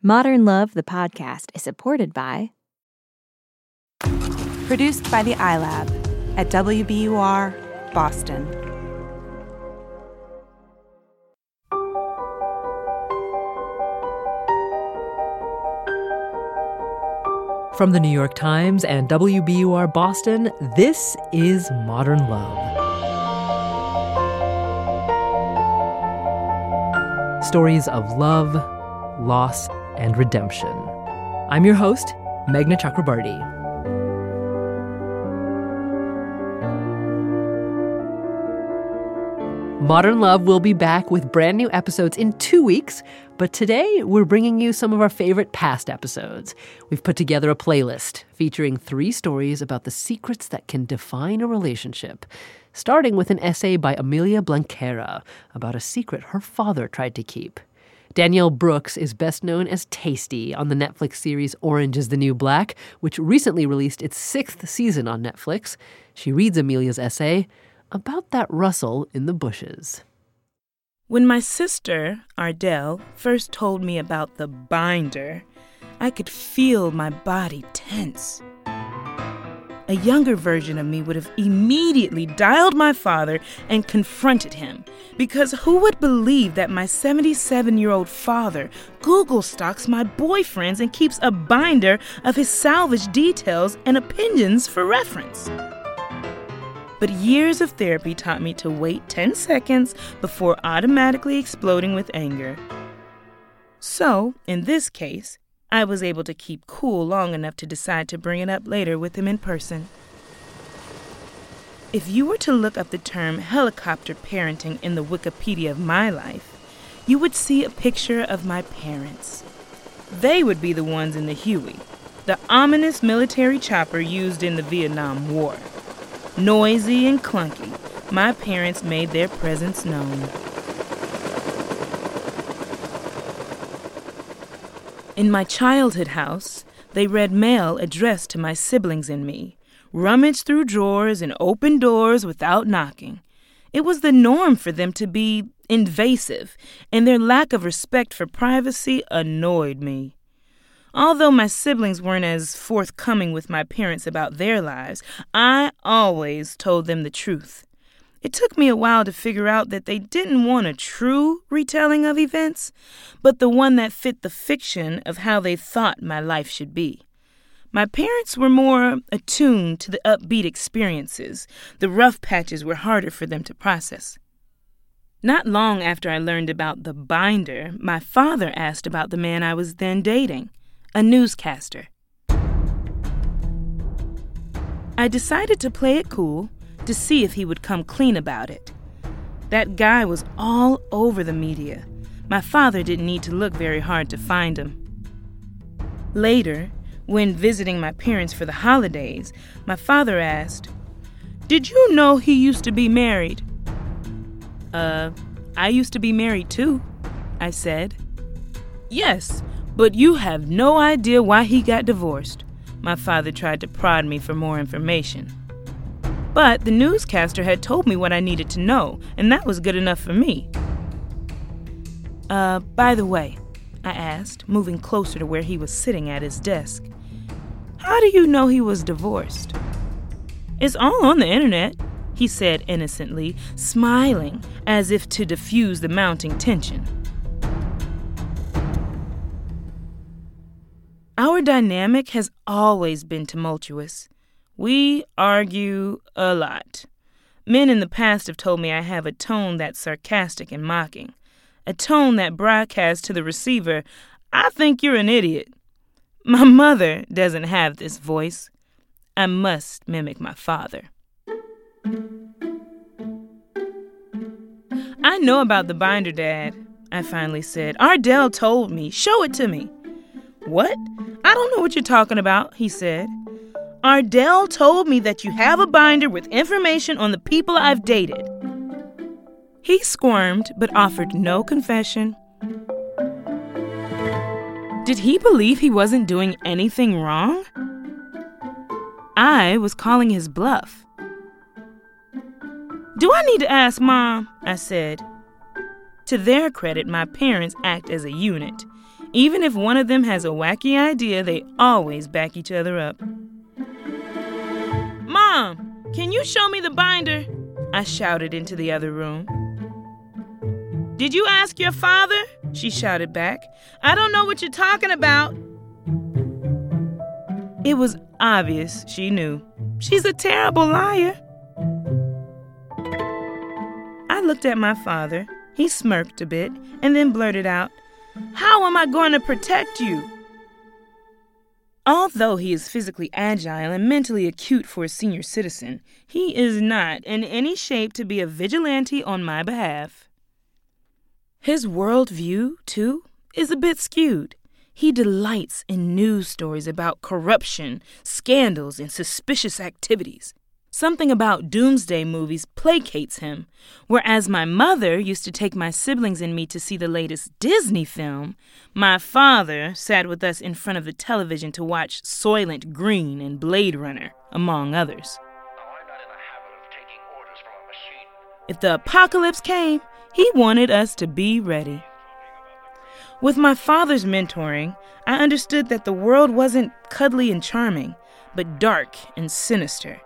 Modern Love, the podcast, is supported by... Produced by the iLab at WBUR, Boston. From the New York Times and WBUR Boston, this is Modern Love. Stories of love, loss, and redemption. I'm your host, Meghna Chakrabarty. Modern Love will be back with brand new episodes in 2 weeks, but today we're bringing you some of our favorite past episodes. We've put together a playlist featuring 3 stories about the secrets that can define a relationship, starting with an essay by Amelia Blanquera about a secret her father tried to keep. Danielle Brooks is best known as Tasty on the Netflix series Orange is the New Black, which recently released its 6th season on Netflix. She reads Amelia's essay about that rustle in the bushes. When my sister, Ardell, first told me about the binder, I could feel my body tense. A younger version of me would have immediately dialed my father and confronted him, because who would believe that my 77-year-old father Google stalks my boyfriends and keeps a binder of his salvage details and opinions for reference? But years of therapy taught me to wait 10 seconds before automatically exploding with anger. So, in this case, I was able to keep cool long enough to decide to bring it up later with him in person. If you were to look up the term helicopter parenting in the Wikipedia of my life, you would see a picture of my parents. They would be the ones in the Huey, the ominous military chopper used in the Vietnam War. Noisy and clunky, my parents made their presence known. In my childhood house, they read mail addressed to my siblings and me, rummaged through drawers and opened doors without knocking. It was the norm for them to be invasive, and their lack of respect for privacy annoyed me. Although my siblings weren't as forthcoming with my parents about their lives, I always told them the truth. It took me a while to figure out that they didn't want a true retelling of events, but the one that fit the fiction of how they thought my life should be. My parents were more attuned to the upbeat experiences. The rough patches were harder for them to process. Not long after I learned about the binder, my father asked about the man I was then dating, a newscaster. I decided to play it cool to see if he would come clean about it. That guy was all over the media. My father didn't need to look very hard to find him. Later, when visiting my parents for the holidays, my father asked, "Did you know he used to be married?" I used to be married too," I said. "Yes, but you have no idea why he got divorced." My father tried to prod me for more information. But the newscaster had told me what I needed to know, and that was good enough for me. By the way," I asked, moving closer to where he was sitting at his desk, "how do you know he was divorced?" "It's all on the internet," he said innocently, smiling as if to diffuse the mounting tension. Our dynamic has always been tumultuous. We argue a lot. Men in the past have told me I have a tone that's sarcastic and mocking, a tone that broadcasts to the receiver, "I think you're an idiot." My mother doesn't have this voice. I must mimic my father. "I know about the binder, Dad," I finally said. "Ardell told me. Show it to me." "What? I don't know what you're talking about," he said. "Ardell told me that you have a binder with information on the people I've dated." He squirmed but offered no confession. Did he believe he wasn't doing anything wrong? I was calling his bluff. "Do I need to ask Mom?" I said. To their credit, my parents act as a unit. Even if one of them has a wacky idea, they always back each other up. "Mom, can you show me the binder?" I shouted into the other room. "Did you ask your father?" she shouted back. "I don't know what you're talking about." It was obvious she knew. She's a terrible liar. I looked at my father. He smirked a bit and then blurted out, "How am I going to protect you?" Although he is physically agile and mentally acute for a senior citizen, he is not in any shape to be a vigilante on my behalf. His worldview, too, is a bit skewed. He delights in news stories about corruption, scandals, and suspicious activities. Something about doomsday movies placates him, whereas my mother used to take my siblings and me to see the latest Disney film. My father sat with us in front of the television to watch Soylent Green and Blade Runner, among others. If the apocalypse came, he wanted us to be ready. With my father's mentoring, I understood that the world wasn't cuddly and charming, but dark and sinister.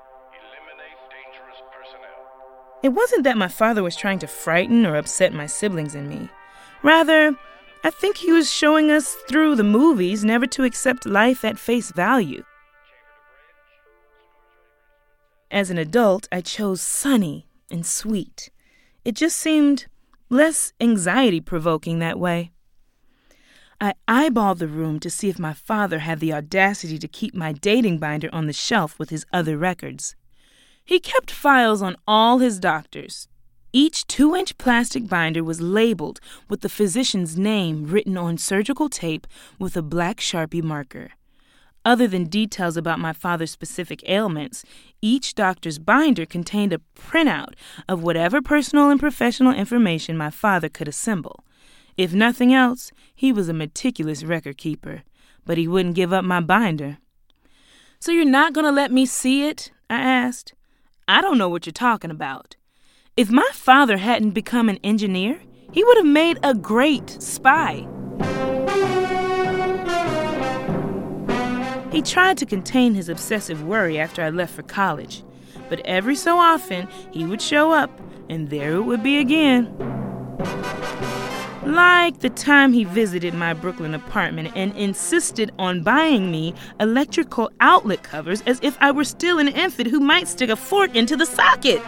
It wasn't that my father was trying to frighten or upset my siblings and me. Rather, I think he was showing us through the movies never to accept life at face value. As an adult, I chose sunny and sweet. It just seemed less anxiety-provoking that way. I eyeballed the room to see if my father had the audacity to keep my dating binder on the shelf with his other records. He kept files on all his doctors. Each 2-inch plastic binder was labeled with the physician's name written on surgical tape with a black Sharpie marker. Other than details about my father's specific ailments, each doctor's binder contained a printout of whatever personal and professional information my father could assemble. If nothing else, he was a meticulous record keeper, but he wouldn't give up my binder. "So you're not going to let me see it?" I asked. "I don't know what you're talking about. If my father hadn't become an engineer, he would have made a great spy." He tried to contain his obsessive worry after I left for college, but every so often he would show up, and there it would be again. Like the time he visited my Brooklyn apartment and insisted on buying me electrical outlet covers as if I were still an infant who might stick a fork into the socket.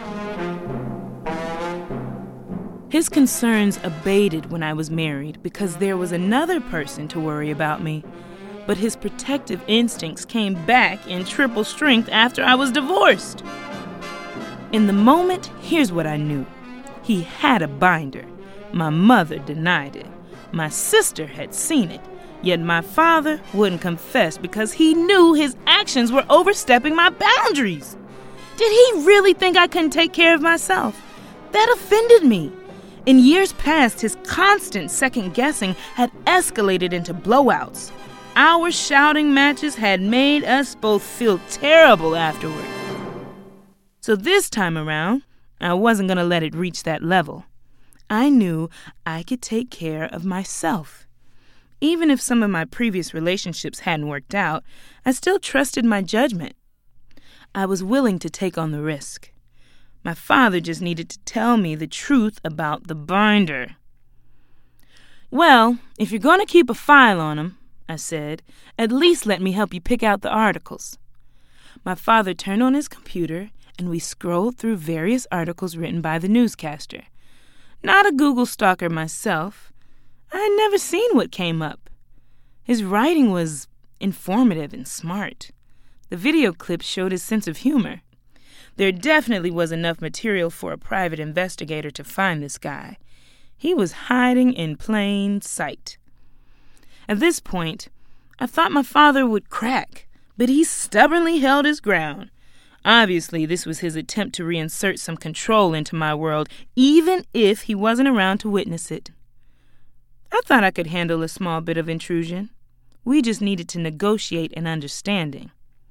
His concerns abated when I was married because there was another person to worry about me. But his protective instincts came back in triple strength after I was divorced. In the moment, here's what I knew. He had a binder. My mother denied it. My sister had seen it. Yet my father wouldn't confess because he knew his actions were overstepping my boundaries. Did he really think I couldn't take care of myself? That offended me. In years past, his constant second-guessing had escalated into blowouts. Our shouting matches had made us both feel terrible afterward. So this time around, I wasn't going to let it reach that level. I knew I could take care of myself. Even if some of my previous relationships hadn't worked out, I still trusted my judgment. I was willing to take on the risk. My father just needed to tell me the truth about the binder. "Well, if you're going to keep a file on him," I said, "at least let me help you pick out the articles." My father turned on his computer, and we scrolled through various articles written by the newscaster. Not a Google stalker myself, I had never seen what came up. His writing was informative and smart. The video clips showed his sense of humor. There definitely was enough material for a private investigator to find this guy. He was hiding in plain sight. At this point, I thought my father would crack, but he stubbornly held his ground. Obviously, this was his attempt to reinsert some control into my world, even if he wasn't around to witness it. I thought I could handle a small bit of intrusion. We just needed to negotiate an understanding.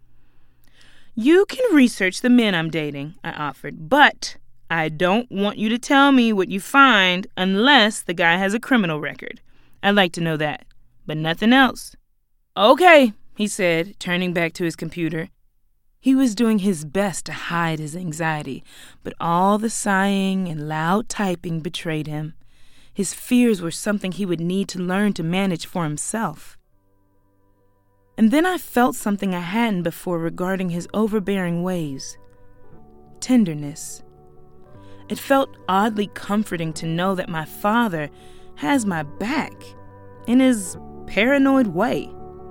"You can research the men I'm dating," I offered, "but I don't want you to tell me what you find unless the guy has a criminal record. I'd like to know that. but nothing else. "Okay," he said, turning back to his computer. He was doing his best to hide his anxiety, but all the sighing and loud typing betrayed him. His fears were something he would need to learn to manage for himself. And then I felt something I hadn't before regarding his overbearing ways. Tenderness. It felt oddly comforting to know that my father has my back in his paranoid way.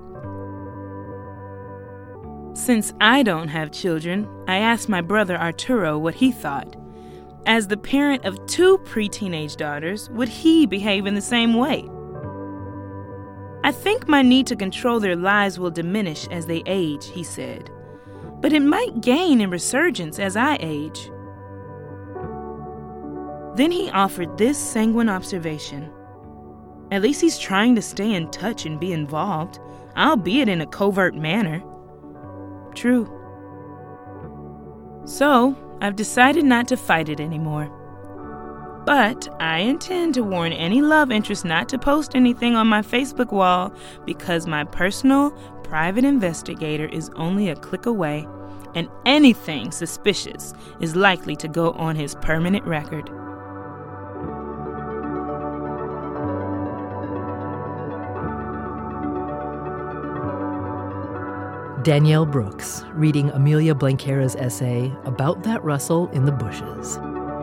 Since I don't have children, I asked my brother Arturo what he thought. As the parent of 2 pre-teenage daughters, would he behave in the same way? "I think my need to control their lives will diminish as they age," he said. "But it might gain in resurgence as I age." Then he offered this sanguine observation. "At least he's trying to stay in touch and be involved, albeit in a covert manner." True. So, I've decided not to fight it anymore. But I intend to warn any love interest not to post anything on my Facebook wall because my personal, private investigator is only a click away, and anything suspicious is likely to go on his permanent record. Danielle Brooks, reading Amelia Blanquera's essay, About That Rustle in the Bushes.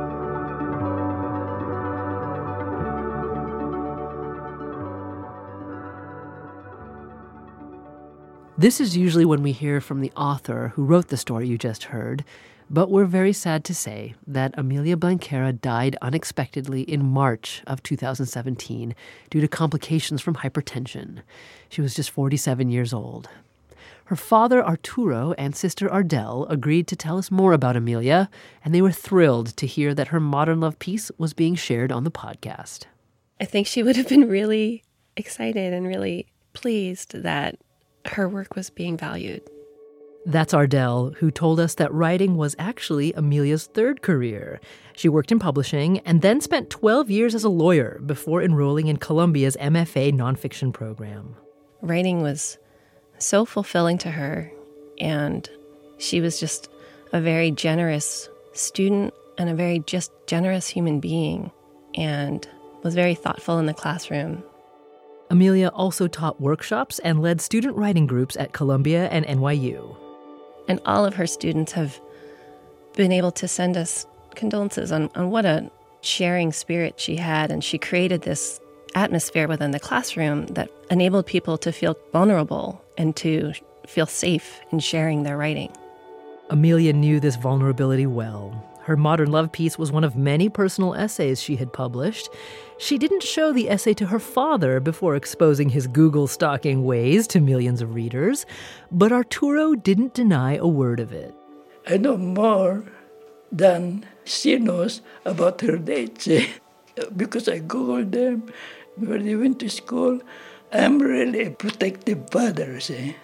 This is usually when we hear from the author who wrote the story you just heard, but we're very sad to say that Amelia Blanquera died unexpectedly in March of 2017 due to complications from hypertension. She was just 47 years old. Her father, Arturo, and sister Ardell agreed to tell us more about Amelia, and they were thrilled to hear that her modern love piece was being shared on the podcast. I think she would have been really excited and really pleased that her work was being valued. That's Ardell, who told us that writing was actually Amelia's third career. She worked in publishing and then spent 12 years as a lawyer before enrolling in Columbia's MFA nonfiction program. Writing was so fulfilling to her, and she was just a very generous student and a very just generous human being, and was very thoughtful in the classroom. Amelia also taught workshops and led student writing groups at Columbia and NYU. And all of her students have been able to send us condolences on what a sharing spirit she had, and she created this atmosphere within the classroom that enabled people to feel vulnerable and to feel safe in sharing their writing. Amelia knew this vulnerability well. Her modern love piece was one of many personal essays she had published. She didn't show the essay to her father before exposing his Google stalking ways to millions of readers, but Arturo didn't deny a word of it. I know more than she knows about her dates, because I Googled them when they went to school. I'm really a protective father,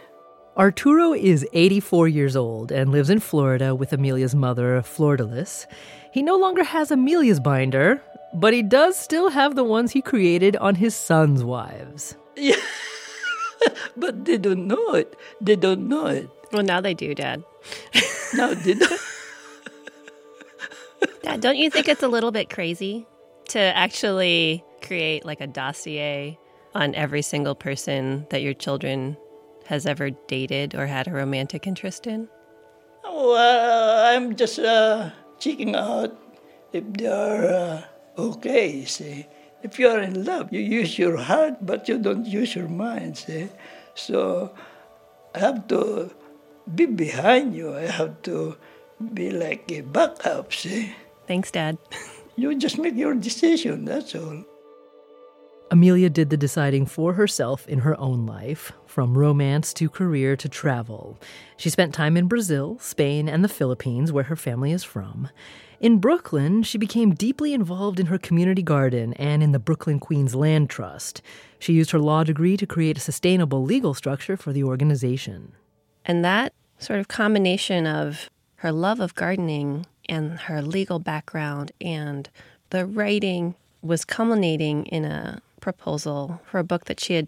Arturo is 84 years old and lives in Florida with Amelia's mother, Flordelis. He no longer has Amelia's binder, but he does still have the ones he created on his son's wives. Yeah, but they don't know it. They don't know it. Well, now they do, Dad. Now they don't. Dad, don't you think it's a little bit crazy to actually create like a dossier on every single person that your children has ever dated or had a romantic interest in? Well, I'm just checking out if they are okay, see. If you are in love, you use your heart, but you don't use your mind, see. So I have to be behind you. I have to be like a backup, see. Thanks, Dad. You just make your decision, that's all. Amelia did the deciding for herself in her own life, from romance to career to travel. She spent time in Brazil, Spain, and the Philippines, where her family is from. In Brooklyn, she became deeply involved in her community garden and in the Brooklyn Queens Land Trust. She used her law degree to create a sustainable legal structure for the organization. And that sort of combination of her love of gardening and her legal background and the writing was culminating in a proposal for a book that she had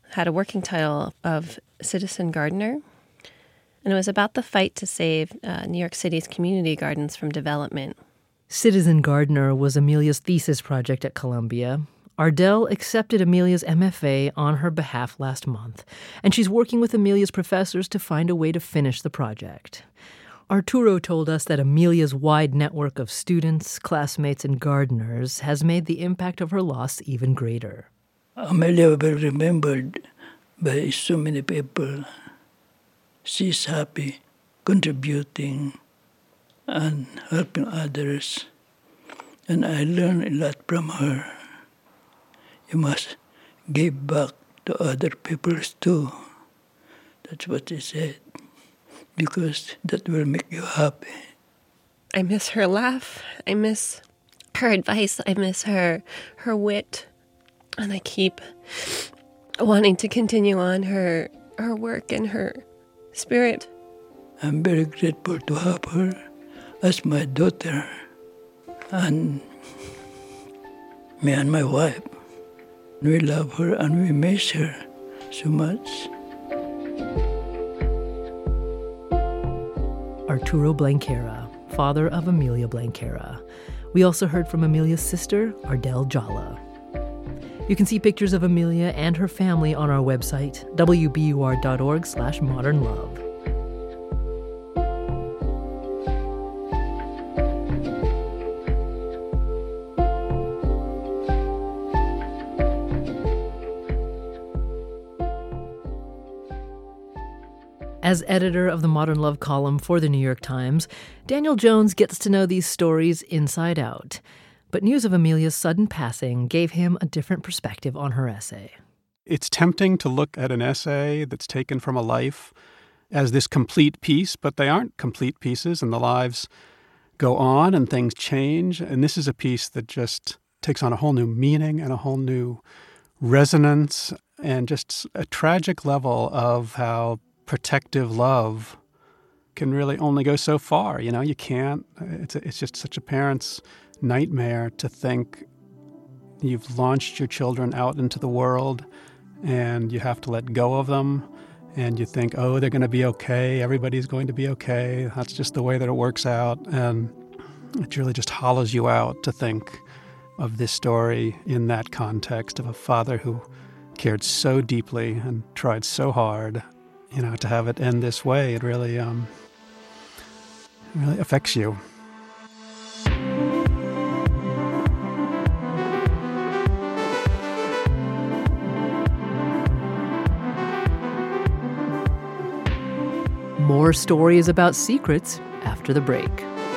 had a working title of Citizen Gardener. And it was about the fight to save New York City's community gardens from development. Citizen Gardener was Amelia's thesis project at Columbia. Ardell accepted Amelia's MFA on her behalf last month, and she's working with Amelia's professors to find a way to finish the project. Arturo told us that Amelia's wide network of students, classmates, and gardeners has made the impact of her loss even greater. Amelia will be remembered by so many people. She's happy, contributing, and helping others. And I learned a lot from her. You must give back to other people too. That's what she said. Because that will make you happy. I miss her laugh. I miss her advice. I miss her wit. And I keep wanting to continue on her work and her spirit. I'm very grateful to have her as my daughter. And me and my wife, we love her and we miss her so much. Arturo Blanquera, father of Amelia Blanquera. We also heard from Amelia's sister, Ardell Jala. You can see pictures of Amelia and her family on our website, wbur.org/modernlove. As editor of the Modern Love column for the New York Times, Daniel Jones gets to know these stories inside out. But news of Amelia's sudden passing gave him a different perspective on her essay. It's tempting to look at an essay that's taken from a life as this complete piece, but they aren't complete pieces, and the lives go on and things change. And this is a piece that just takes on a whole new meaning and a whole new resonance and just a tragic level of how protective love can really only go so far. You know, you can't, it's just such a parent's nightmare to think you've launched your children out into the world and you have to let go of them and you think, oh, they're going to be okay, everybody's going to be okay, that's just the way that it works out. And it really just hollows you out to think of this story in that context of a father who cared so deeply and tried so hard, you know, to have it end this way. It really affects you. More stories about secrets after the break.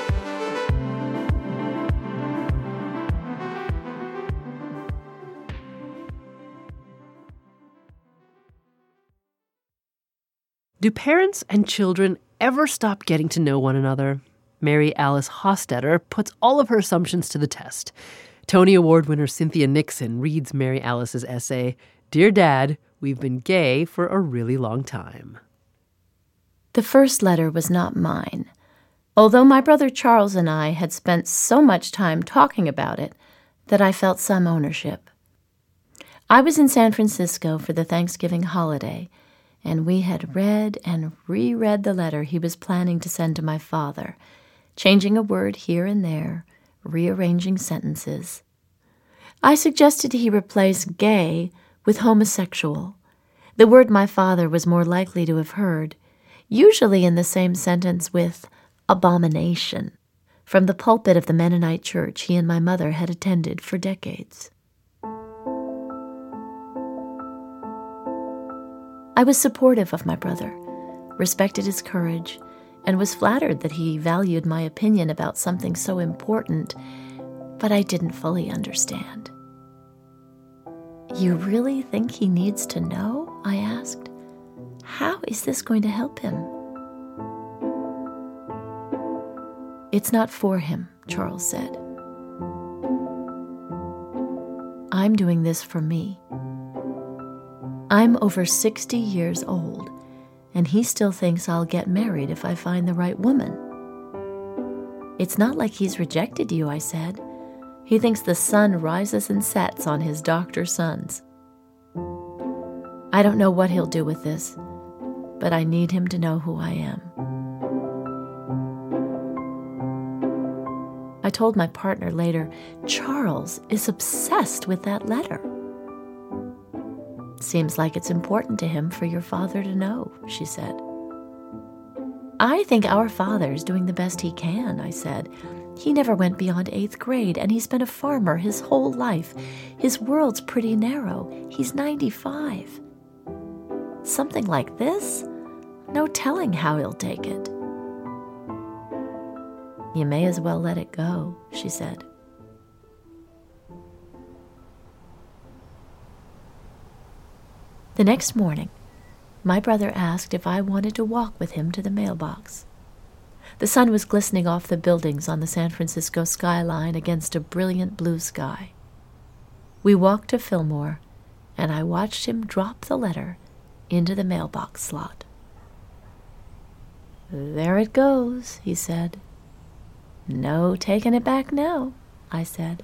Do parents and children ever stop getting to know one another? Mary Alice Hostetter puts all of her assumptions to the test. Tony Award winner Cynthia Nixon reads Mary Alice's essay, Dear Dad, We've Been Gay for a Really Long Time. The first letter was not mine, although my brother Charles and I had spent so much time talking about it that I felt some ownership. I was in San Francisco for the Thanksgiving holiday, and we had read and reread the letter he was planning to send to my father, changing a word here and there, rearranging sentences. I suggested he replace gay with homosexual, the word my father was more likely to have heard, usually in the same sentence with abomination, from the pulpit of the Mennonite church he and my mother had attended for decades. I was supportive of my brother, respected his courage, and was flattered that he valued my opinion about something so important, but I didn't fully understand. You really think he needs to know? I asked. How is this going to help him? It's not for him, Charles said. I'm doing this for me. I'm over 60 years old, and he still thinks I'll get married if I find the right woman. It's not like he's rejected you, I said. He thinks the sun rises and sets on his doctor sons. I don't know what he'll do with this, but I need him to know who I am. I told my partner later, Charles is obsessed with that letter. Seems like it's important to him for your father to know, she said. I think our father's doing the best he can, I said. He never went beyond 8th grade, and he's been a farmer his whole life. His world's pretty narrow. He's 95. Something like this? No telling how he'll take it. You may as well let it go, she said. The next morning, my brother asked if I wanted to walk with him to the mailbox. The sun was glistening off the buildings on the San Francisco skyline against a brilliant blue sky. We walked to Fillmore, and I watched him drop the letter into the mailbox slot. There it goes, he said. No taking it back now, I said.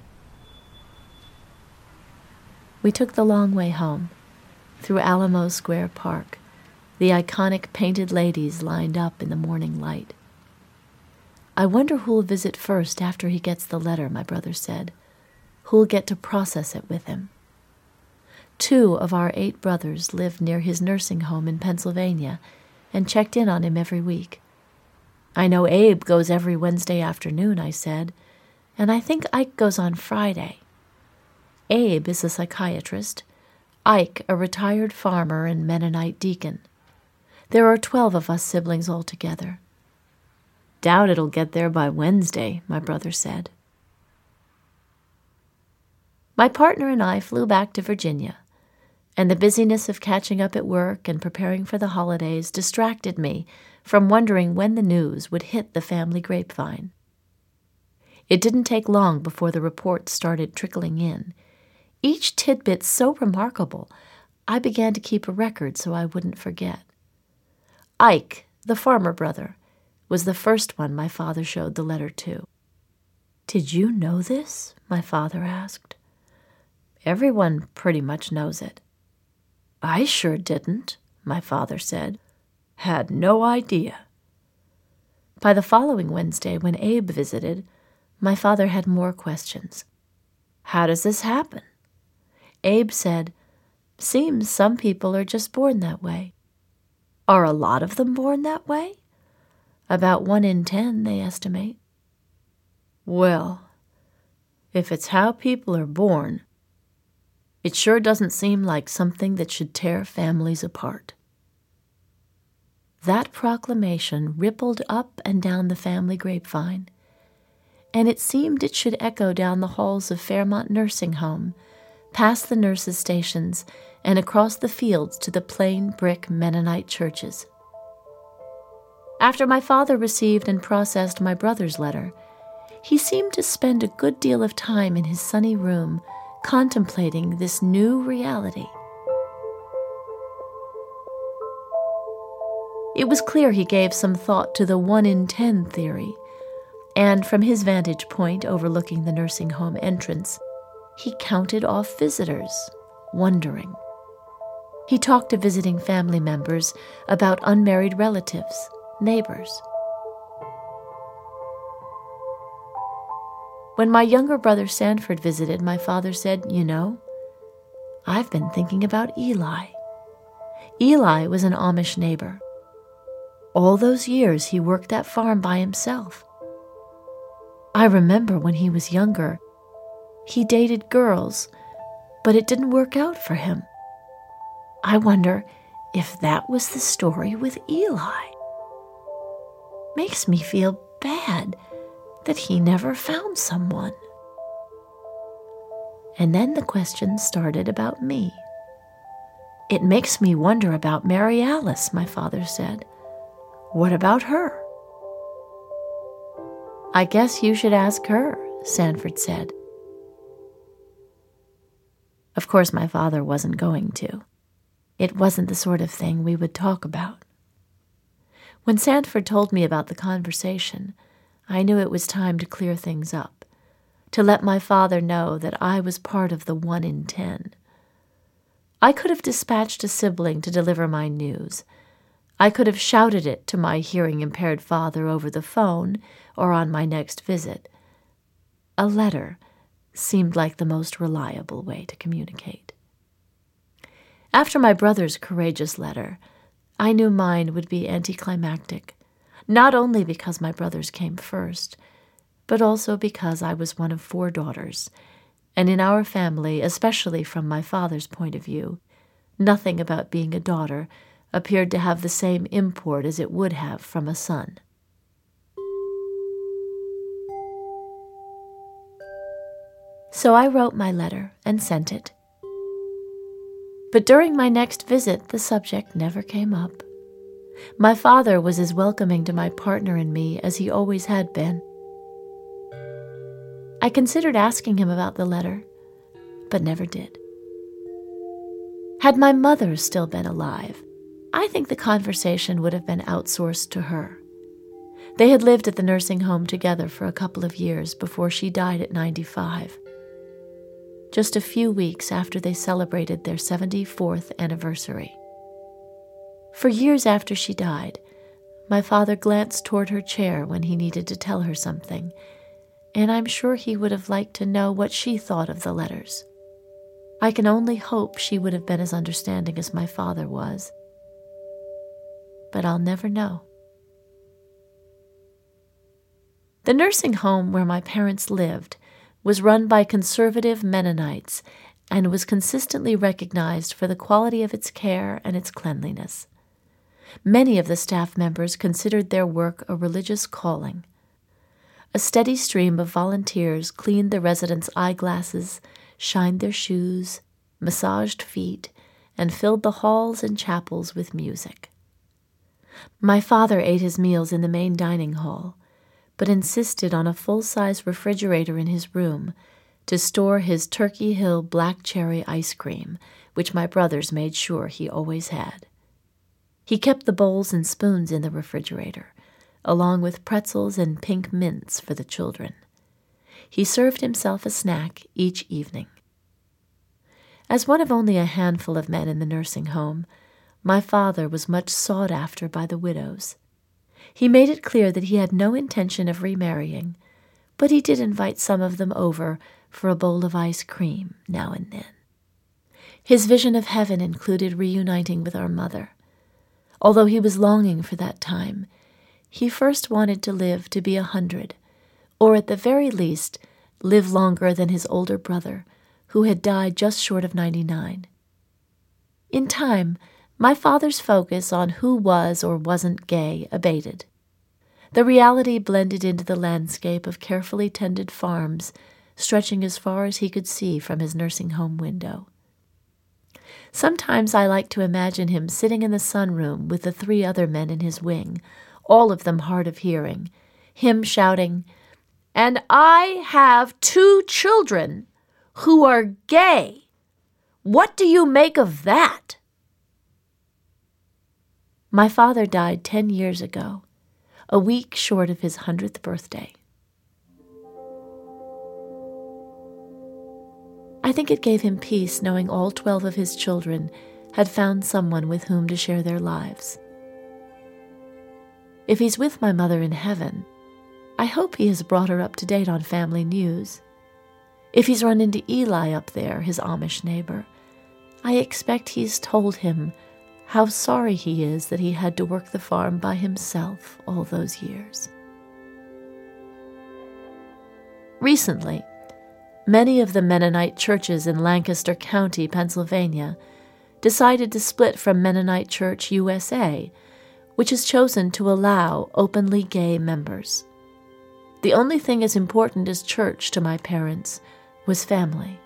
We took the long way home, through Alamo Square Park, the iconic painted ladies lined up in the morning light. I wonder who'll visit first after he gets the letter, my brother said. Who'll get to process it with him? 2 of our 8 brothers lived near his nursing home in Pennsylvania and checked in on him every week. I know Abe goes every Wednesday afternoon, I said, and I think Ike goes on Friday. Abe is a psychiatrist, Ike a retired farmer and Mennonite deacon. There are 12 of us siblings altogether. Doubt it'll get there by Wednesday, my brother said. My partner and I flew back to Virginia, and the busyness of catching up at work and preparing for the holidays distracted me from wondering when the news would hit the family grapevine. It didn't take long before the reports started trickling in, each tidbit so remarkable I began to keep a record so I wouldn't forget. Ike, the farmer brother, was the first one my father showed the letter to. Did you know this? My father asked. Everyone pretty much knows it. I sure didn't, my father said. Had no idea. By the following Wednesday, when Abe visited, my father had more questions. How does this happen? Abe said, seems some people are just born that way. Are a lot of them born that way? About 1 in 10, they estimate. Well, if it's how people are born, it sure doesn't seem like something that should tear families apart. That proclamation rippled up and down the family grapevine, and it seemed it should echo down the halls of Fairmont Nursing Home, past the nurses' stations, and across the fields to the plain brick Mennonite churches. After my father received and processed my brother's letter, he seemed to spend a good deal of time in his sunny room contemplating this new reality. It was clear he gave some thought to the 1 in 10 theory, and from his vantage point overlooking the nursing home entrance, he counted off visitors, wondering. He talked to visiting family members about unmarried relatives, neighbors. When my younger brother Sanford visited, my father said, you know, I've been thinking about Eli. Eli was an Amish neighbor. All those years he worked that farm by himself. I remember when he was younger, he dated girls, but it didn't work out for him. I wonder if that was the story with Eli. Makes me feel bad that he never found someone. And then the questions started about me. It makes me wonder about Mary Alice, my father said. What about her? I guess you should ask her, Sanford said. Of course, my father wasn't going to. It wasn't the sort of thing we would talk about. When Sanford told me about the conversation, I knew it was time to clear things up, to let my father know that I was part of the 1 in 10. I could have dispatched a sibling to deliver my news. I could have shouted it to my hearing-impaired father over the phone or on my next visit. A letter seemed like the most reliable way to communicate. After my brother's courageous letter, I knew mine would be anticlimactic, not only because my brother's came first, but also because I was one of 4 daughters, and in our family, especially from my father's point of view, nothing about being a daughter appeared to have the same import as it would have from a son. So I wrote my letter and sent it. But during my next visit, the subject never came up. My father was as welcoming to my partner and me as he always had been. I considered asking him about the letter, but never did. Had my mother still been alive, I think the conversation would have been outsourced to her. They had lived at the nursing home together for a couple of years before she died at 95. Just a few weeks after they celebrated their 74th anniversary. For years after she died, my father glanced toward her chair when he needed to tell her something, and I'm sure he would have liked to know what she thought of the letters. I can only hope she would have been as understanding as my father was. But I'll never know. The nursing home where my parents lived was run by conservative Mennonites and was consistently recognized for the quality of its care and its cleanliness. Many of the staff members considered their work a religious calling. A steady stream of volunteers cleaned the residents' eyeglasses, shined their shoes, massaged feet, and filled the halls and chapels with music. My father ate his meals in the main dining hall, but insisted on a full-size refrigerator in his room to store his Turkey Hill black cherry ice cream, which my brothers made sure he always had. He kept the bowls and spoons in the refrigerator, along with pretzels and pink mints for the children. He served himself a snack each evening. As one of only a handful of men in the nursing home, my father was much sought after by the widows. He made it clear that he had no intention of remarrying, but he did invite some of them over for a bowl of ice cream now and then. His vision of heaven included reuniting with our mother. Although he was longing for that time, he first wanted to live to be 100, or at the very least, live longer than his older brother, who had died just short of 99. In time, my father's focus on who was or wasn't gay abated. The reality blended into the landscape of carefully tended farms, stretching as far as he could see from his nursing home window. Sometimes I like to imagine him sitting in the sunroom with the 3 other men in his wing, all of them hard of hearing, him shouting, "And I have 2 children who are gay. What do you make of that?" My father died 10 years ago, a week short of his 100th birthday. I think it gave him peace knowing all 12 of his children had found someone with whom to share their lives. If he's with my mother in heaven, I hope he has brought her up to date on family news. If he's run into Eli up there, his Amish neighbor, I expect he's told him how sorry he is that he had to work the farm by himself all those years. Recently, many of the Mennonite churches in Lancaster County, Pennsylvania, decided to split from Mennonite Church USA, which has chosen to allow openly gay members. The only thing as important as church to my parents was family.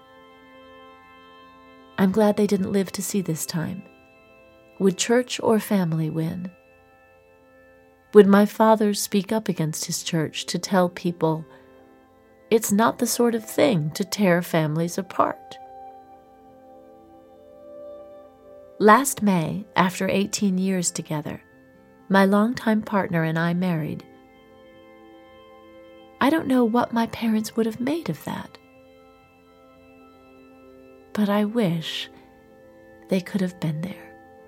I'm glad they didn't live to see this time. Would church or family win? Would my father speak up against his church to tell people it's not the sort of thing to tear families apart? Last May, after 18 years together, my longtime partner and I married. I don't know what my parents would have made of that. But I wish they could have been there.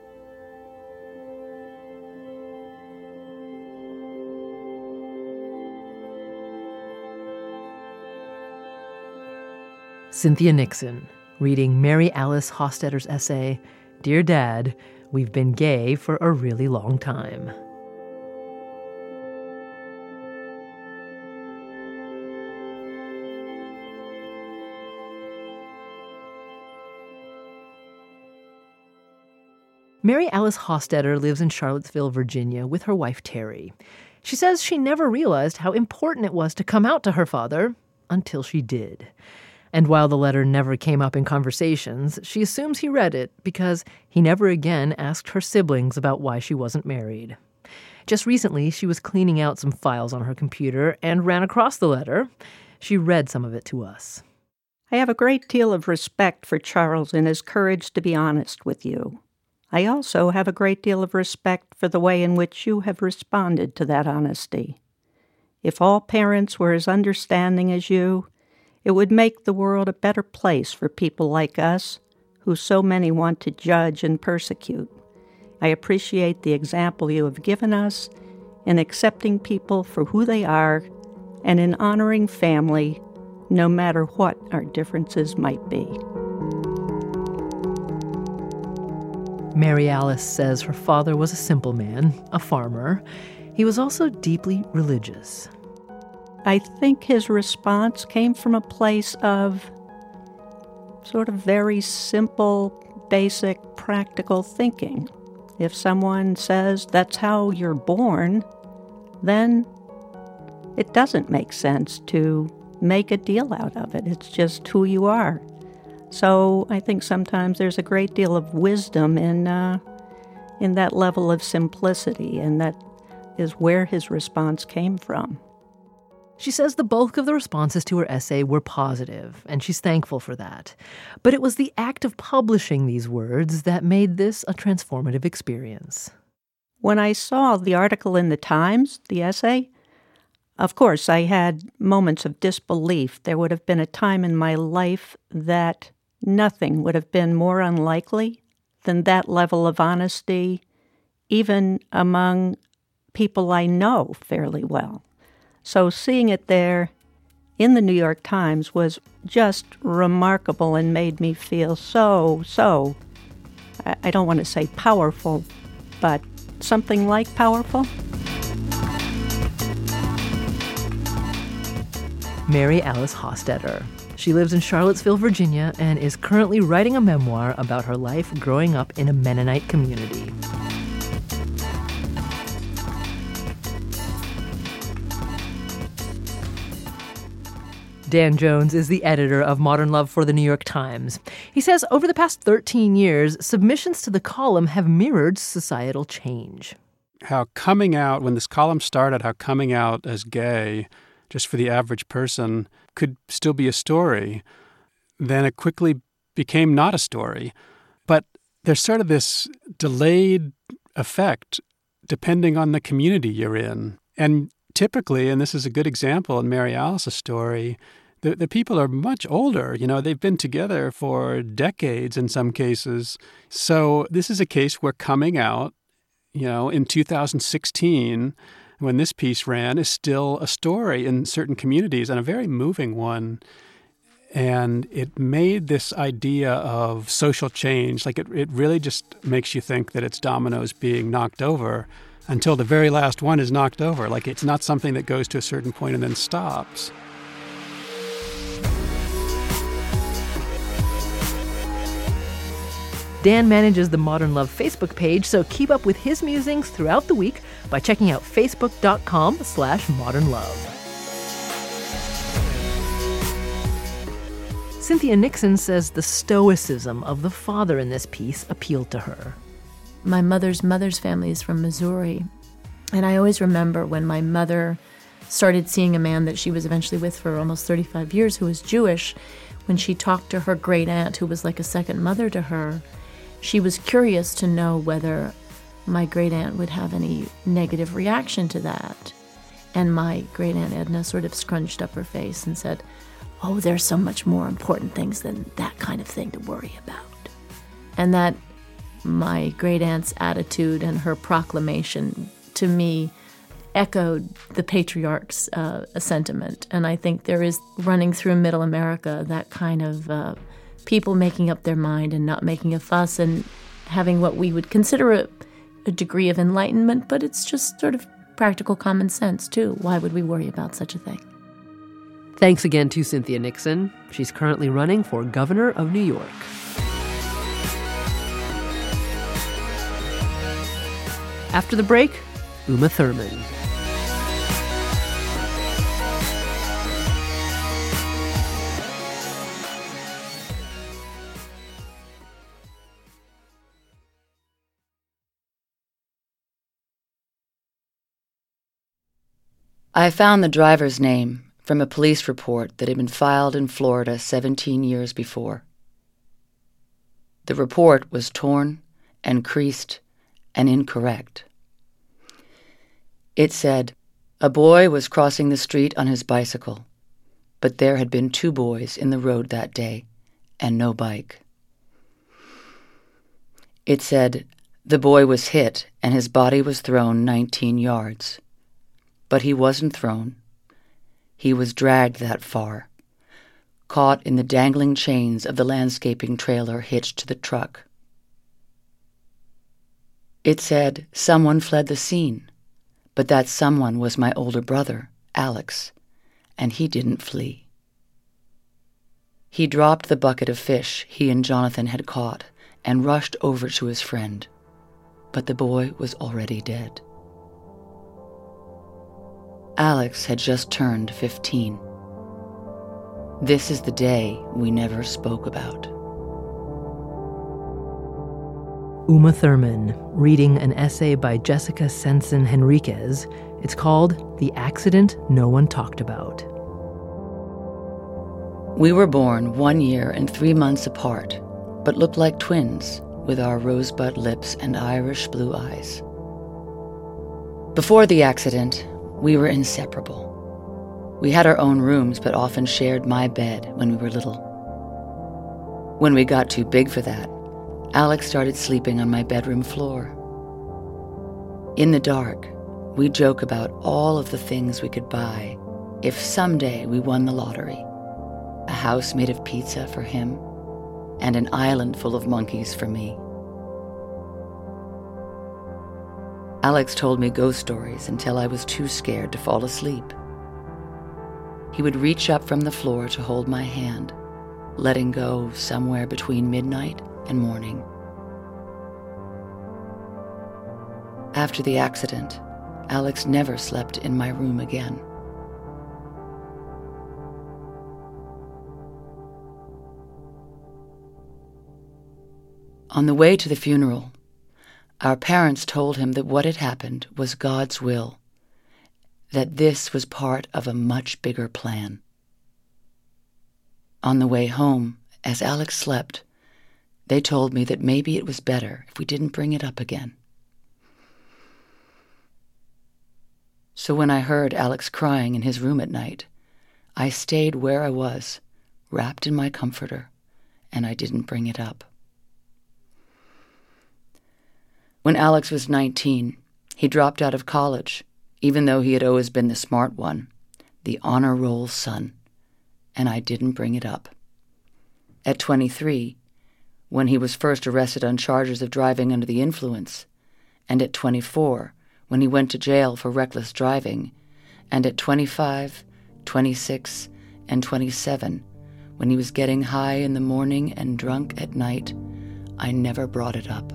Cynthia Nixon, reading Mary Alice Hostetter's essay, Dear Dad, We've Been Gay for a Really Long Time. Mary Alice Hostetter lives in Charlottesville, Virginia, with her wife, Terry. She says she never realized how important it was to come out to her father until she did. And while the letter never came up in conversations, she assumes he read it because he never again asked her siblings about why she wasn't married. Just recently, she was cleaning out some files on her computer and ran across the letter. She read some of it to us. I have a great deal of respect for Charles and his courage to be honest with you. I also have a great deal of respect for the way in which you have responded to that honesty. If all parents were as understanding as you, it would make the world a better place for people like us, who so many want to judge and persecute. I appreciate the example you have given us in accepting people for who they are and in honoring family, no matter what our differences might be. Mary Alice says her father was a simple man, a farmer. He was also deeply religious. I think his response came from a place of sort of very simple, basic, practical thinking. If someone says that's how you're born, then it doesn't make sense to make a deal out of it. It's just who you are. So I think sometimes there's a great deal of wisdom in that level of simplicity, and that is where his response came from. She says the bulk of the responses to her essay were positive, and she's thankful for that. But it was the act of publishing these words that made this a transformative experience. When I saw the article in the Times, the essay, of course I had moments of disbelief. There would have been a time in my life that nothing would have been more unlikely than that level of honesty, even among people I know fairly well. So seeing it there in the New York Times was just remarkable and made me feel so, I don't want to say powerful, but something like powerful. Mary Alice Hostetter. She lives in Charlottesville, Virginia, and is currently writing a memoir about her life growing up in a Mennonite community. Dan Jones is the editor of Modern Love for the New York Times. He says over the past 13 years, submissions to the column have mirrored societal change. How coming out, when this column started, how coming out as gay, just for the average person, could still be a story. Then it quickly became not a story. But there's sort of this delayed effect depending on the community you're in. And typically, and this is a good example in Mary Alice's story, the people are much older. You know, they've been together for decades in some cases. So this is a case where coming out, you know, in 2016, when this piece ran, is still a story in certain communities and a very moving one. And it made this idea of social change, like it really just makes you think that it's dominoes being knocked over until the very last one is knocked over. Like it's not something that goes to a certain point and then stops. Dan manages the Modern Love Facebook page, so keep up with his musings throughout the week by checking out facebook.com/modernlove. Cynthia Nixon says the stoicism of the father in this piece appealed to her. My mother's family is from Missouri, and I always remember when my mother started seeing a man that she was eventually with for almost 35 years who was Jewish. When she talked to her great aunt, who was like a second mother to her, she was curious to know whether my great aunt would have any negative reaction to that. And my great aunt Edna sort of scrunched up her face and said, "Oh, there's so much more important things than that kind of thing to worry about." And that my great aunt's attitude and her proclamation, to me, echoed the patriarch's sentiment. And I think there is running through Middle America that kind of people making up their mind and not making a fuss and having what we would consider a degree of enlightenment, but it's just sort of practical common sense, too. Why would we worry about such a thing? Thanks again to Cynthia Nixon. She's currently running for governor of New York. After the break, Uma Thurman. I found the driver's name from a police report that had been filed in Florida 17 years before. The report was torn and creased and incorrect. It said, a boy was crossing the street on his bicycle, but there had been 2 boys in the road that day and no bike. It said, the boy was hit and his body was thrown 19 yards. But he wasn't thrown. He was dragged that far, caught in the dangling chains of the landscaping trailer hitched to the truck. It said someone fled the scene, but that someone was my older brother, Alex, and he didn't flee. He dropped the bucket of fish he and Jonathan had caught and rushed over to his friend, but the boy was already dead. Alex had just turned 15. This is the day we never spoke about. Uma Thurman, reading an essay by Jessica Sensen Henriquez. It's called The Accident No One Talked About. We were born 1 year and 3 months apart, but looked like twins with our rosebud lips and Irish blue eyes. Before the accident, we were inseparable. We had our own rooms, but often shared my bed when we were little. When we got too big for that, Alex started sleeping on my bedroom floor. In the dark, we joke about all of the things we could buy if someday we won the lottery. A house made of pizza for him, and an island full of monkeys for me. Alex told me ghost stories until I was too scared to fall asleep. He would reach up from the floor to hold my hand, letting go somewhere between midnight and morning. After the accident, Alex never slept in my room again. On the way to the funeral, our parents told him that what had happened was God's will, that this was part of a much bigger plan. On the way home, as Alex slept, they told me that maybe it was better if we didn't bring it up again. So when I heard Alex crying in his room at night, I stayed where I was, wrapped in my comforter, and I didn't bring it up. When Alex was 19, he dropped out of college, even though he had always been the smart one, the honor roll son, and I didn't bring it up. At 23, when he was first arrested on charges of driving under the influence, and at 24, when he went to jail for reckless driving, and at 25, 26, and 27, when he was getting high in the morning and drunk at night, I never brought it up.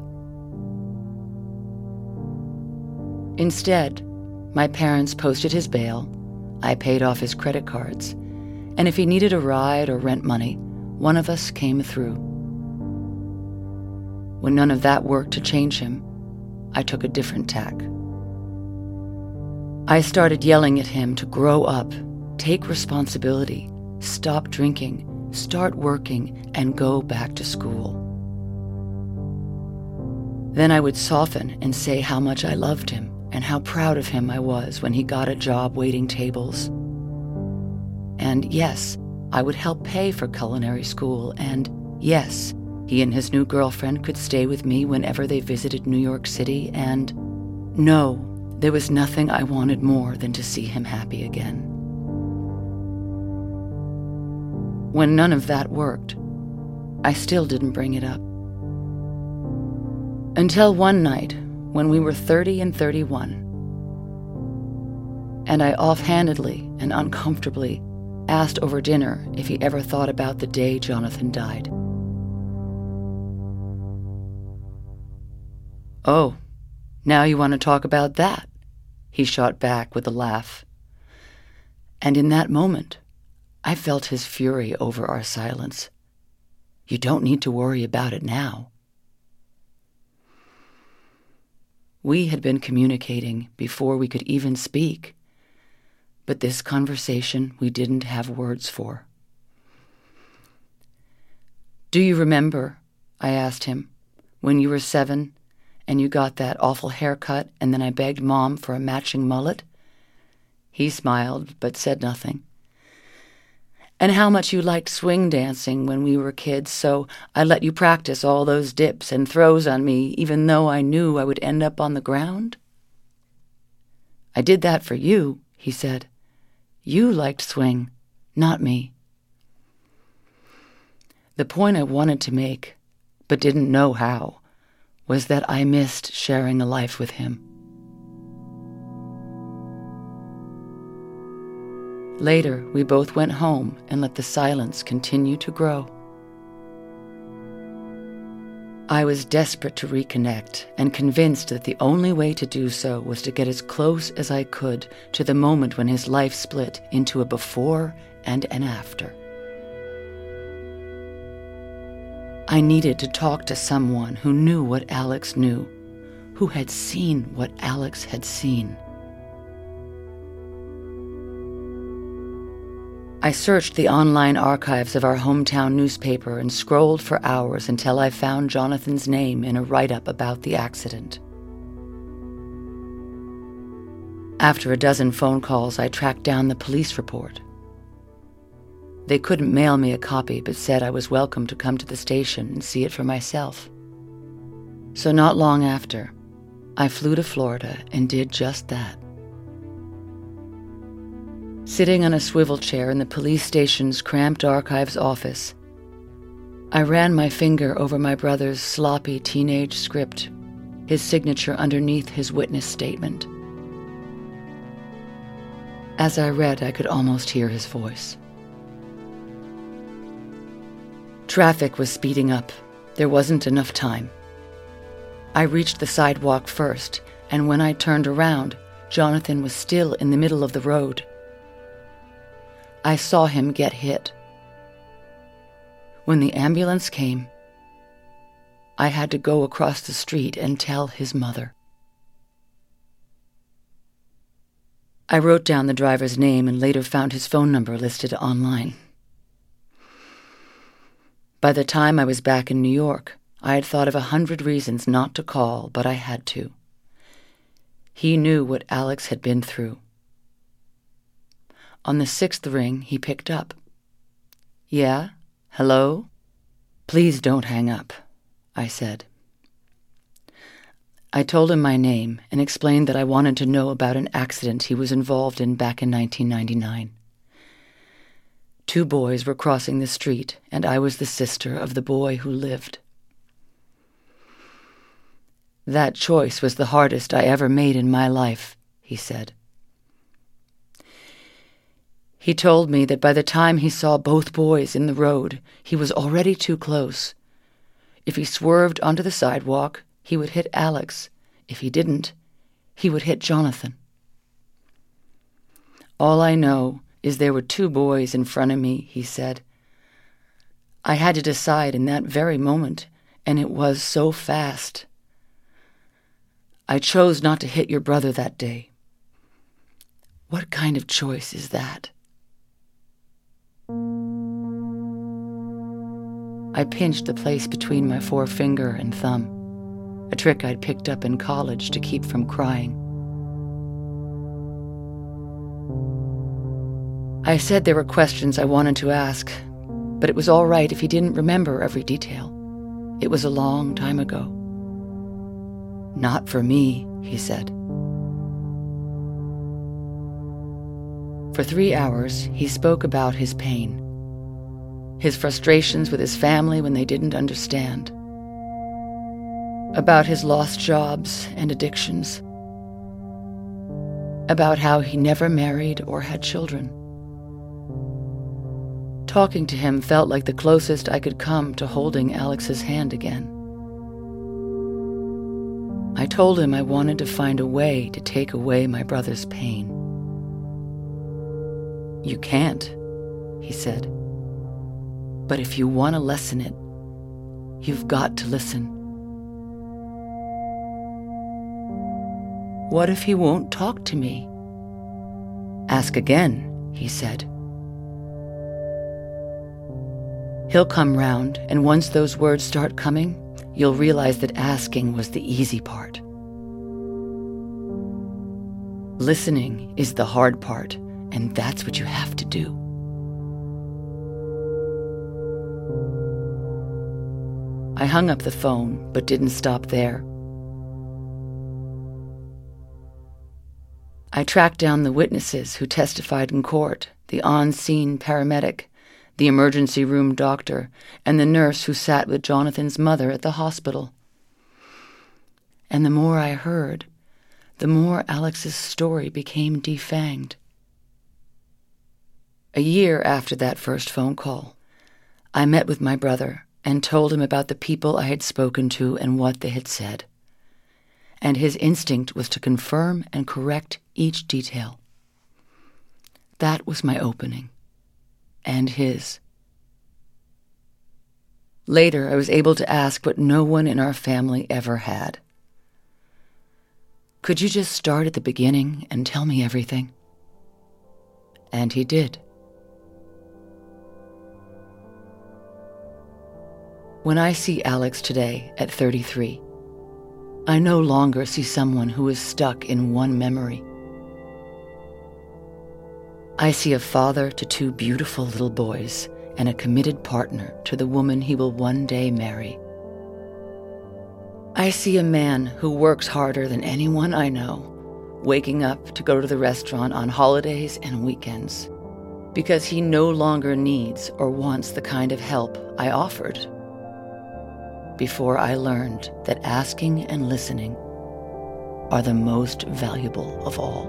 Instead, my parents posted his bail, I paid off his credit cards, and if he needed a ride or rent money, one of us came through. When none of that worked to change him, I took a different tack. I started yelling at him to grow up, take responsibility, stop drinking, start working, and go back to school. Then I would soften and say how much I loved him and how proud of him I was when he got a job waiting tables. And yes, I would help pay for culinary school, and yes, He and his new girlfriend could stay with me whenever they visited New York City, and no, there was nothing I wanted more than to see him happy again. When none of that worked, I still didn't bring it up. Until one night, when we were 30 and 31, and I offhandedly and uncomfortably asked over dinner if he ever thought about the day Jonathan died. "Oh, now you want to talk about that?" he shot back with a laugh. And in that moment, I felt his fury over our silence. "You don't need to worry about it now." We had been communicating before we could even speak, but this conversation we didn't have words for. "Do you remember," I asked him, "when you were 7 and you got that awful haircut and then I begged Mom for a matching mullet?" He smiled but said nothing. "And how much you liked swing dancing when we were kids, so I let you practice all those dips and throws on me even though I knew I would end up on the ground?" "I did that for you," he said. "You liked swing, not me." The point I wanted to make, but didn't know how, was that I missed sharing a life with him. Later, we both went home and let the silence continue to grow. I was desperate to reconnect and convinced that the only way to do so was to get as close as I could to the moment when his life split into a before and an after. I needed to talk to someone who knew what Alex knew, who had seen what Alex had seen. I searched the online archives of our hometown newspaper and scrolled for hours until I found Jonathan's name in a write-up about the accident. After a dozen phone calls, I tracked down the police report. They couldn't mail me a copy, but said I was welcome to come to the station and see it for myself. So not long after, I flew to Florida and did just that. Sitting on a swivel chair in the police station's cramped archives office, I ran my finger over my brother's sloppy teenage script, his signature underneath his witness statement. As I read, I could almost hear his voice. Traffic was speeding up. There wasn't enough time. I reached the sidewalk first, and when I turned around, Jonathan was still in the middle of the road. I saw him get hit. When the ambulance came, I had to go across the street and tell his mother. I wrote down the driver's name and later found his phone number listed online. By the time I was back in New York, I had thought of 100 reasons not to call, but I had to. He knew what Alex had been through. On the 6th ring, he picked up. "Yeah? Hello?" "Please don't hang up," I said. I told him my name and explained that I wanted to know about an accident he was involved in back in 1999. 2 boys were crossing the street, and I was the sister of the boy who lived. "That choice was the hardest I ever made in my life," he said. He told me that by the time he saw both boys in the road, he was already too close. If he swerved onto the sidewalk, he would hit Alex. If he didn't, he would hit Jonathan. "All I know is there were 2 boys in front of me," he said. "I had to decide in that very moment, and it was so fast. I chose not to hit your brother that day. What kind of choice is that?" I pinched the place between my forefinger and thumb, a trick I'd picked up in college to keep from crying. I said there were questions I wanted to ask, but it was all right if he didn't remember every detail. It was a long time ago. Not for me, he said. For 3 hours, he spoke about his pain, his frustrations with his family when they didn't understand, about his lost jobs and addictions, about how he never married or had children. Talking to him felt like the closest I could come to holding Alex's hand again. I told him I wanted to find a way to take away my brother's pain. You can't, he said. But if you want to lessen it, you've got to listen. What if he won't talk to me? Ask again, he said. He'll come round, and once those words start coming, you'll realize that asking was the easy part. Listening is the hard part, and that's what you have to do. I hung up the phone, but didn't stop there. I tracked down the witnesses who testified in court, the on-scene paramedic, the emergency room doctor, and the nurse who sat with Jonathan's mother at the hospital. And the more I heard, the more Alex's story became defanged. A year after that first phone call, I met with my brother and told him about the people I had spoken to and what they had said. And his instinct was to confirm and correct each detail. That was my opening. And his. Later, I was able to ask what no one in our family ever had. Could you just start at the beginning and tell me everything? And he did. When I see Alex today at 33, I no longer see someone who is stuck in one memory. I see a father to 2 beautiful little boys and a committed partner to the woman he will one day marry. I see a man who works harder than anyone I know, waking up to go to the restaurant on holidays and weekends, because he no longer needs or wants the kind of help I offered. Before I learned that asking and listening are the most valuable of all.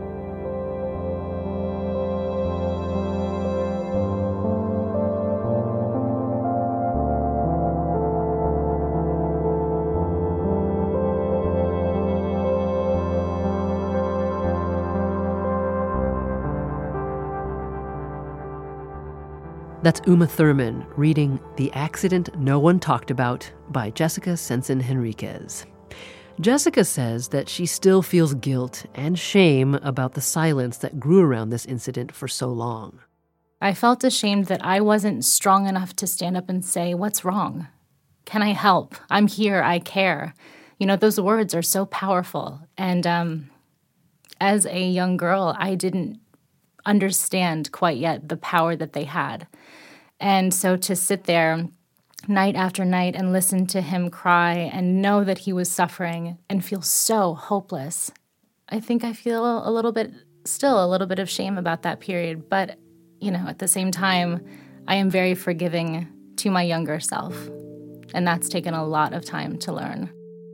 That's Uma Thurman reading The Accident No One Talked About by Jessica Sensen Henriquez. Jessica says that she still feels guilt and shame about the silence that grew around this incident for so long. I felt ashamed that I wasn't strong enough to stand up and say, "What's wrong? Can I help? I'm here. I care." You know, those words are so powerful. And as a young girl, I didn't understand quite yet the power that they had. And so to sit there night after night and listen to him cry and know that he was suffering and feel so hopeless, I think I feel a little bit of shame about that period. But, you know, at the same time, I am very forgiving to my younger self. And that's taken a lot of time to learn.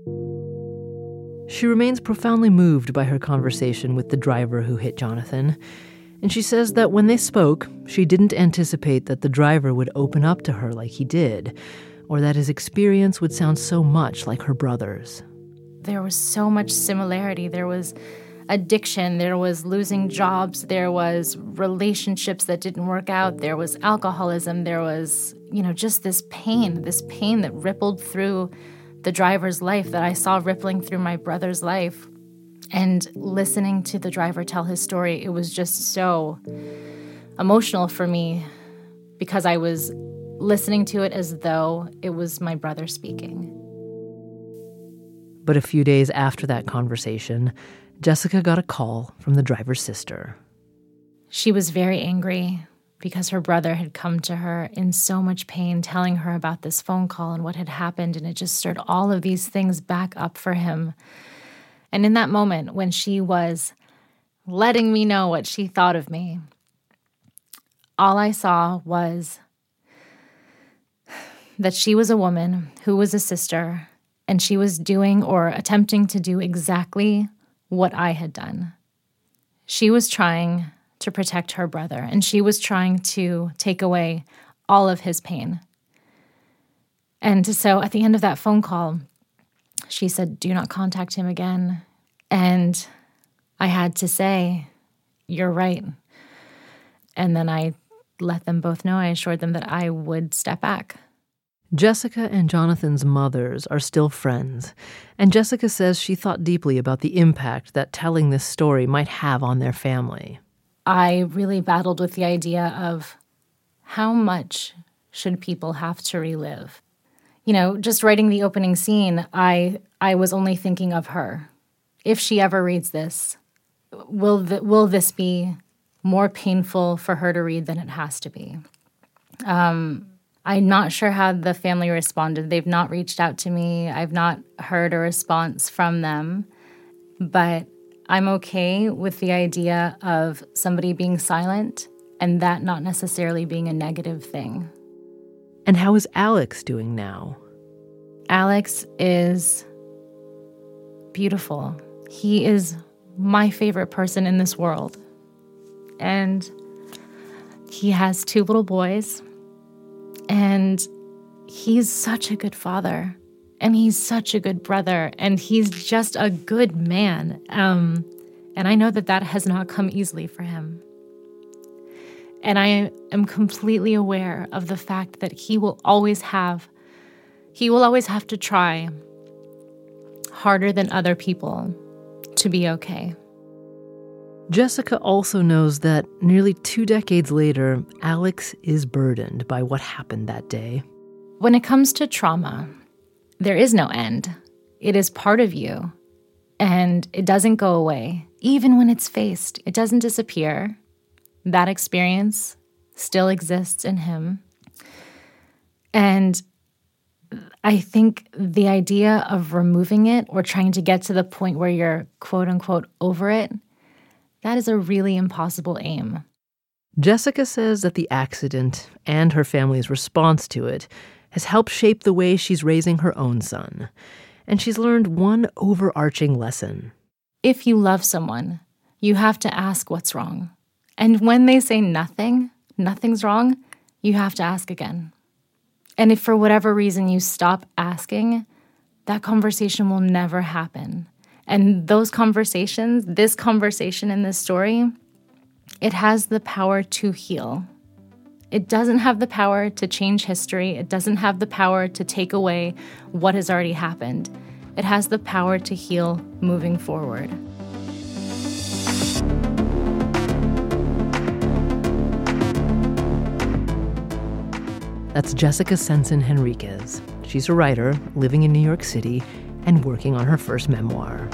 She remains profoundly moved by her conversation with the driver who hit Jonathan. And she says that when they spoke, she didn't anticipate that the driver would open up to her like he did, or that his experience would sound so much like her brother's. There was so much similarity. There was addiction, there was losing jobs, there was relationships that didn't work out, there was alcoholism, there was, just this pain that rippled through the driver's life that I saw rippling through my brother's life. And listening to the driver tell his story, it was just so emotional for me because I was listening to it as though it was my brother speaking. But a few days after that conversation, Jessica got a call from the driver's sister. She was very angry. because her brother had come to her in so much pain, telling her about this phone call and what had happened, and it just stirred all of these things back up for him. And in that moment, when she was letting me know what she thought of me, all I saw was that she was a woman who was a sister, and she was doing or attempting to do exactly what I had done. She was trying to protect her brother, and she was trying to take away all of his pain. And so at the end of that phone call, she said, "Do not contact him again." And I had to say, "You're right." And then I let them both know, I assured them that I would step back. Jessica and Jonathan's mothers are still friends, and Jessica says she thought deeply about the impact that telling this story might have on their family. I really battled with the idea of how much should people have to relive? You know, just writing the opening scene, I was only thinking of her. If she ever reads this, will this be more painful for her to read than it has to be? I'm not sure how the family responded. They've not reached out to me. I've not heard a response from them. But I'm okay with the idea of somebody being silent and that not necessarily being a negative thing. And how is Alex doing now? Alex is beautiful. He is my favorite person in this world. And he has 2 little boys. And he's such a good father. And he's such a good brother. And he's just a good man. And I know that has not come easily for him. And I am completely aware of the fact that he will always have to try harder than other people to be okay. Jessica also knows that nearly 2 decades later, Alex is burdened by what happened that day. When it comes to trauma, there is no end. It is part of you, and it doesn't go away. Even when it's faced, it doesn't disappear. That experience still exists in him. And I think the idea of removing it or trying to get to the point where you're quote-unquote over it, that is a really impossible aim. Jessica says that the accident and her family's response to it has helped shape the way she's raising her own son. And she's learned one overarching lesson. If you love someone, you have to ask what's wrong. And when they say nothing's wrong, you have to ask again. And if for whatever reason you stop asking, that conversation will never happen. And those conversations, this conversation in this story, it has the power to heal. It doesn't have the power to change history. It doesn't have the power to take away what has already happened. It has the power to heal moving forward. That's Jessica Sensen Henriquez. She's a writer living in New York City and working on her first memoir.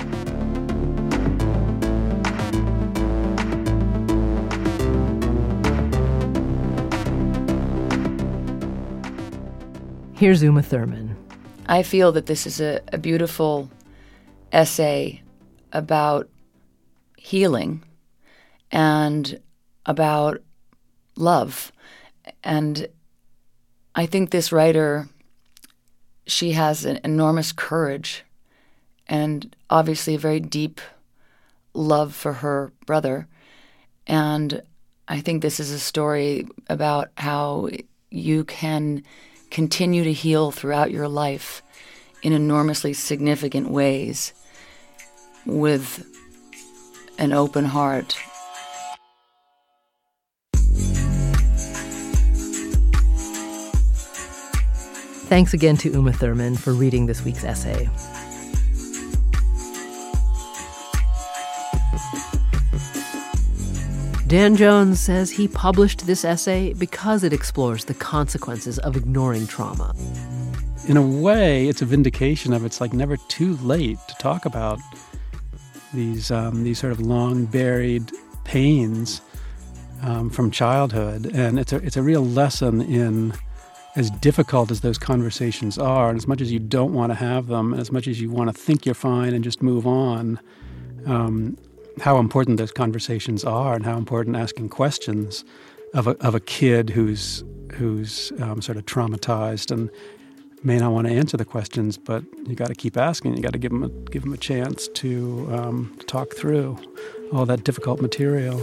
Here's Uma Thurman. I feel that this is a beautiful essay about healing and about love. And I think this writer, she has an enormous courage and obviously a very deep love for her brother. And I think this is a story about how you can continue to heal throughout your life in enormously significant ways with an open heart. Thanks again to Uma Thurman for reading this week's essay. Dan Jones says he published this essay because it explores the consequences of ignoring trauma. In a way, it's a vindication of it's like never too late to talk about these sort of long-buried pains from childhood. And it's a real lesson in, as difficult as those conversations are, and as much as you don't want to have them, and as much as you want to think you're fine and just move on, how important those conversations are, and how important asking questions of a kid who's sort of traumatized and may not want to answer the questions, but you got to keep asking. You got to give them a chance to talk through all that difficult material.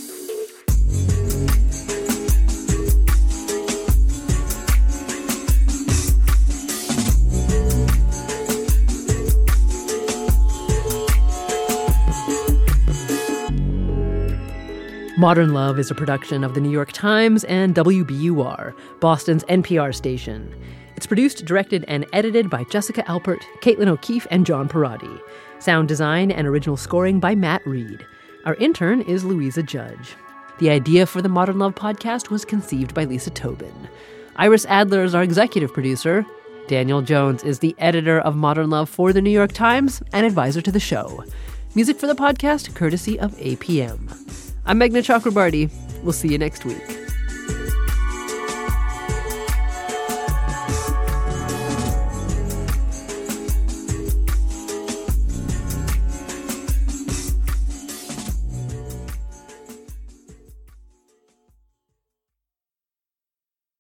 Modern Love is a production of The New York Times and WBUR, Boston's NPR station. It's produced, directed, and edited by Jessica Alpert, Caitlin O'Keefe, and John Parati. Sound design and original scoring by Matt Reed. Our intern is Louisa Judge. The idea for the Modern Love podcast was conceived by Lisa Tobin. Iris Adler is our executive producer. Daniel Jones is the editor of Modern Love for The New York Times and advisor to the show. Music for the podcast, courtesy of APM. I'm Meghna Chakrabarty. We'll see you next week.